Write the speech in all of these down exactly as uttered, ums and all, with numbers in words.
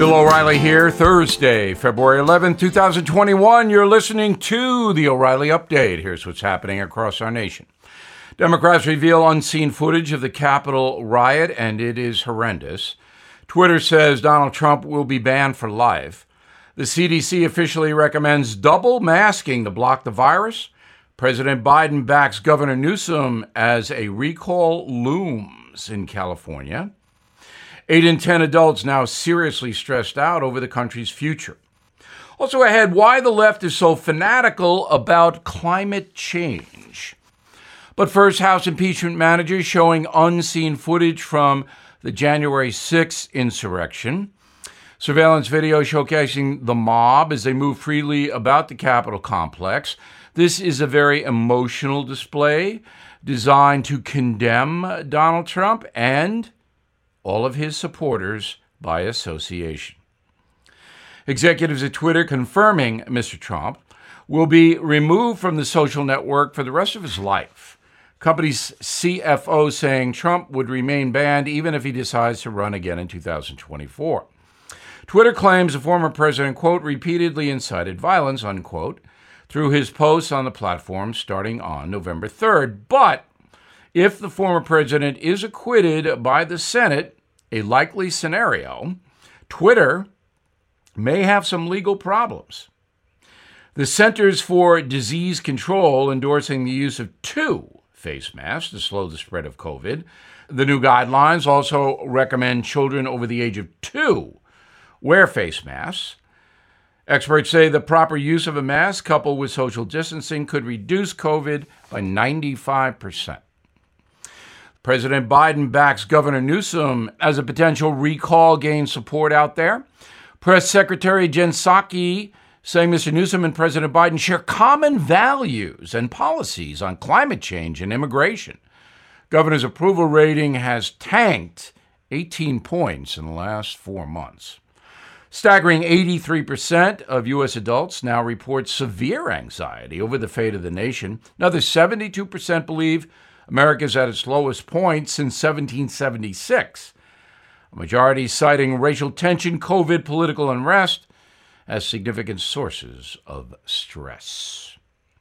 Bill O'Reilly here, Thursday, February eleventh, twenty twenty-one. You're listening to the O'Reilly Update. Here's what's happening across our nation. Democrats reveal unseen footage of the Capitol riot, and it is horrendous. Twitter says Donald Trump will be banned for life. The C D C officially recommends double masking to block the virus. President Biden backs Governor Newsom as a recall looms in California. Eight in ten adults now seriously stressed out over the country's future. Also ahead, why the left is so fanatical about climate change. But first, House impeachment managers showing unseen footage from the January sixth insurrection. Surveillance video showcasing the mob as they move freely about the Capitol complex. This is a very emotional display designed to condemn Donald Trump and all of his supporters by association. Executives at Twitter confirming Mister Trump will be removed from the social network for the rest of his life. Company's C F O saying Trump would remain banned even if he decides to run again in two thousand twenty-four. Twitter claims the former president, quote, repeatedly incited violence, unquote, through his posts on the platform starting on November third. But if the former president is acquitted by the Senate, a likely scenario, Twitter may have some legal problems. The Centers for Disease Control endorsing the use of two face masks to slow the spread of COVID. The new guidelines also recommend children over the age of two wear face masks. Experts say the proper use of a mask coupled with social distancing could reduce COVID by ninety-five percent. President Biden backs Governor Newsom as a potential recall gains support out there. Press Secretary Jen Psaki saying Mister Newsom and President Biden share common values and policies on climate change and immigration. Governor's approval rating has tanked eighteen points in the last four months. Staggering eighty-three percent of U S adults now report severe anxiety over the fate of the nation. Another seventy-two percent believe America's at its lowest point since seventeen seventy-six. A majority citing racial tension, COVID, political unrest as significant sources of stress.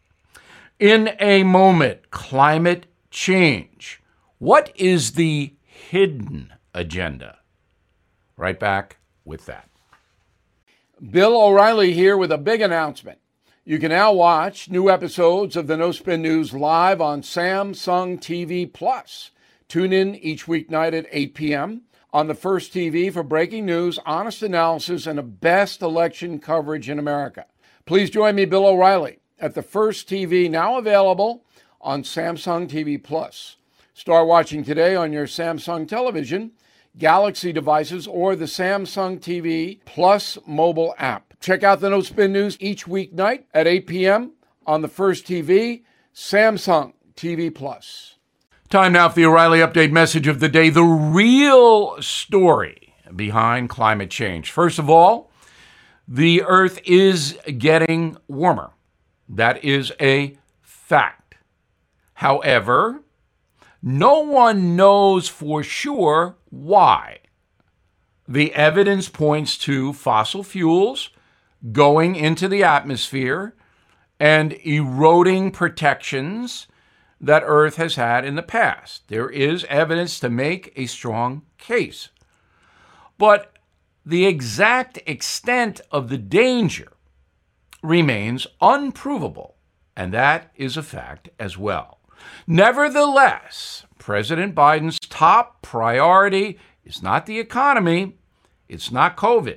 In a moment, climate change. What is the hidden agenda? Right back with that. Bill O'Reilly here with a big announcement. You can now watch new episodes of the No Spin News live on Samsung T V Plus. Tune in each weeknight at eight p.m. on the First T V for breaking news, honest analysis, and the best election coverage in America. Please join me, Bill O'Reilly, at the First T V, now available on Samsung T V Plus. Start watching today on your Samsung television, Galaxy devices, or the Samsung T V Plus mobile app. Check out the No Spin News each weeknight at eight p.m. on the First T V, Samsung T V Plus. Time now for the O'Reilly Update message of the day, the real story behind climate change. First of all, the Earth is getting warmer. That is a fact. However, no one knows for sure why. The evidence points to fossil fuels going into the atmosphere and eroding protections that Earth has had in the past. There is evidence to make a strong case. But the exact extent of the danger remains unprovable, and that is a fact as well. Nevertheless, President Biden's top priority is not the economy, it's not COVID.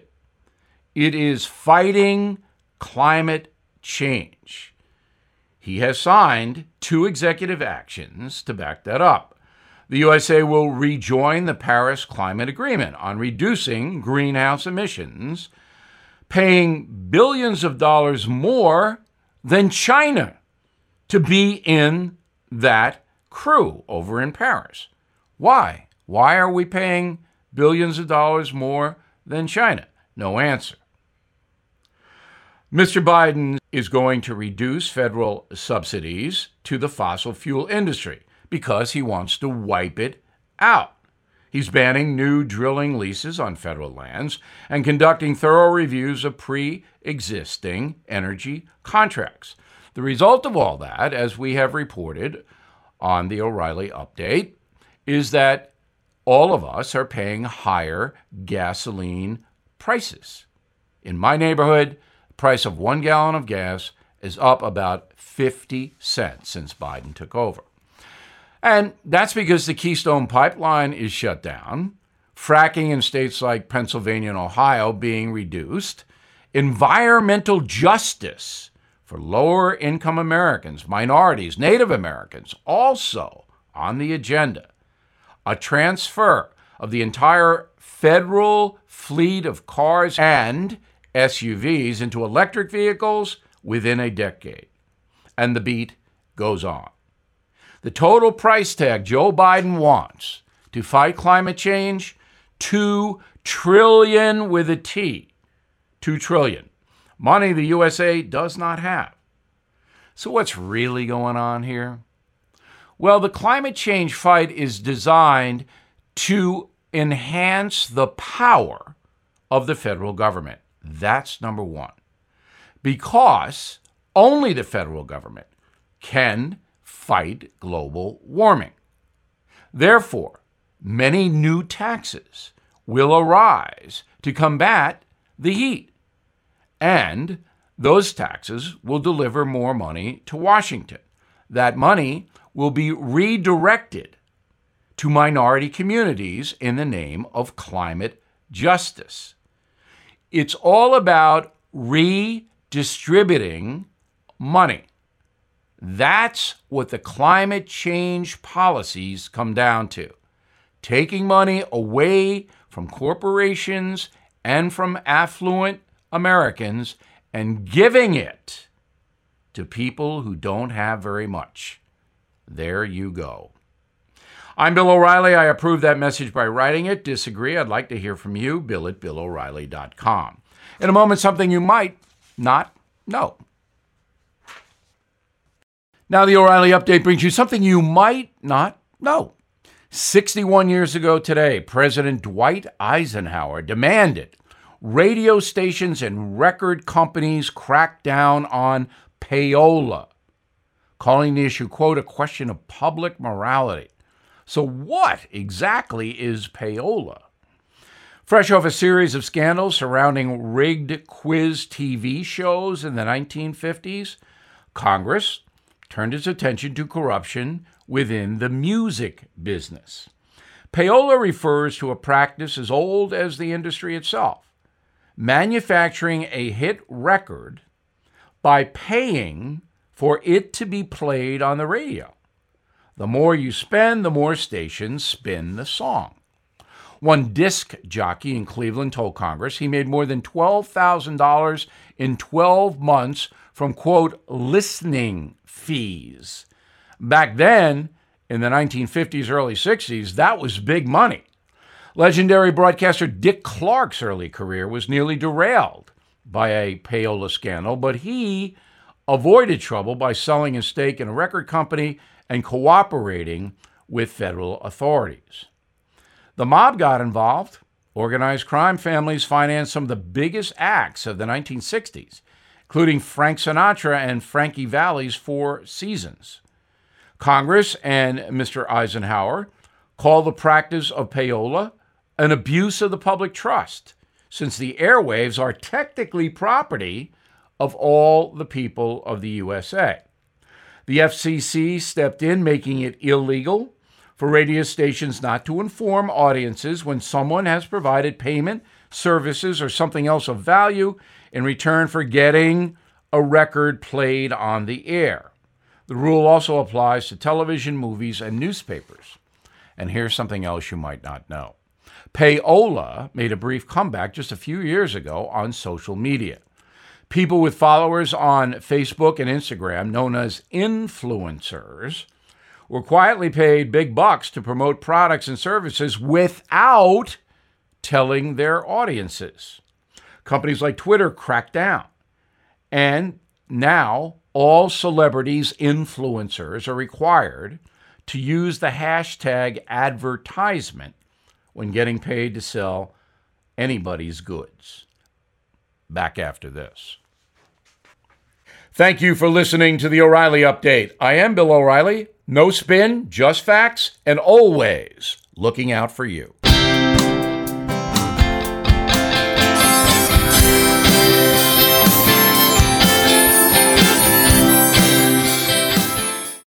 It is fighting climate change. He has signed two executive actions to back that up. The U S A will rejoin the Paris Climate Agreement on reducing greenhouse emissions, paying billions of dollars more than China to be in that crew over in Paris. Why? Why are we paying billions of dollars more than China? No answer. Mister Biden is going to reduce federal subsidies to the fossil fuel industry because he wants to wipe it out. He's banning new drilling leases on federal lands and conducting thorough reviews of pre-existing energy contracts. The result of all that, as we have reported on the O'Reilly Update, is that all of us are paying higher gasoline prices. In my neighborhood, the price of one gallon of gas is up about fifty cents since Biden took over. And that's because the Keystone Pipeline is shut down, fracking in states like Pennsylvania and Ohio being reduced, environmental justice for lower-income Americans, minorities, Native Americans also on the agenda, a transfer of the entire federal fleet of cars and S U Vs into electric vehicles within a decade. And the beat goes on. The total price tag Joe Biden wants to fight climate change, two trillion dollars with a T. Two trillion dollars. Money the U S A does not have. So what's really going on here? Well, the climate change fight is designed to enhance the power of the federal government. That's number one. Because only the federal government can fight global warming. Therefore, many new taxes will arise to combat the heat. And those taxes will deliver more money to Washington. That money will be redirected to minority communities in the name of climate justice. It's all about redistributing money. That's what the climate change policies come down to. Taking money away from corporations and from affluent Americans and giving it to people who don't have very much. There you go. I'm Bill O'Reilly. I approve that message by writing it. Disagree? I'd like to hear from you. Bill at Bill O'Reilly dot com. In a moment, something you might not know. Now, the O'Reilly Update brings you something you might not know. sixty-one years ago today, President Dwight Eisenhower demanded radio stations and record companies crack down on payola, calling the issue, quote, a question of public morality. So what exactly is payola? Fresh off a series of scandals surrounding rigged quiz T V shows in the nineteen fifties, Congress turned its attention to corruption within the music business. Payola refers to a practice as old as the industry itself, manufacturing a hit record by paying for it to be played on the radio. The more you spend, the more stations spin the song. One disc jockey in Cleveland told Congress he made more than twelve thousand dollars in twelve months from, quote, listening fees. Back then, in the nineteen fifties, early sixties, that was big money. Legendary broadcaster Dick Clark's early career was nearly derailed by a payola scandal, but he avoided trouble by selling his stake in a record company and cooperating with federal authorities. The mob got involved. Organized crime families financed some of the biggest acts of the nineteen sixties, including Frank Sinatra and Frankie Valli's Four Seasons. Congress and Mister Eisenhower called the practice of payola an abuse of the public trust, since the airwaves are technically property of all the people of the U S A. The F C C stepped in, making it illegal for radio stations not to inform audiences when someone has provided payment, services, or something else of value in return for getting a record played on the air. The rule also applies to television, movies, and newspapers. And here's something else you might not know. Payola made a brief comeback just a few years ago on social media. People with followers on Facebook and Instagram, known as influencers, were quietly paid big bucks to promote products and services without telling their audiences. Companies like Twitter cracked down. And now all celebrities, influencers, are required to use the hashtag advertisement when getting paid to sell anybody's goods. Back after this. Thank you for listening to the O'Reilly Update. I am Bill O'Reilly. No spin, just facts, and always looking out for you.